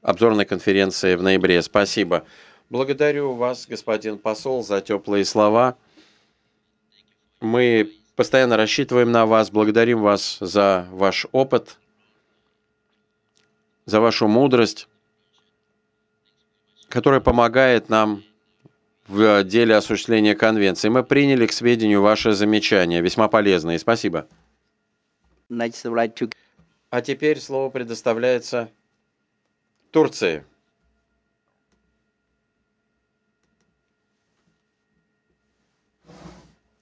обзорной конференции в ноябре. Спасибо. Благодарю вас, господин посол, за теплые слова. Мы постоянно рассчитываем на вас, благодарим вас за ваш опыт, за вашу мудрость, которая помогает нам в деле осуществления конвенции. Мы приняли к сведению ваши замечания, весьма полезные. Спасибо. А теперь слово предоставляется Турции.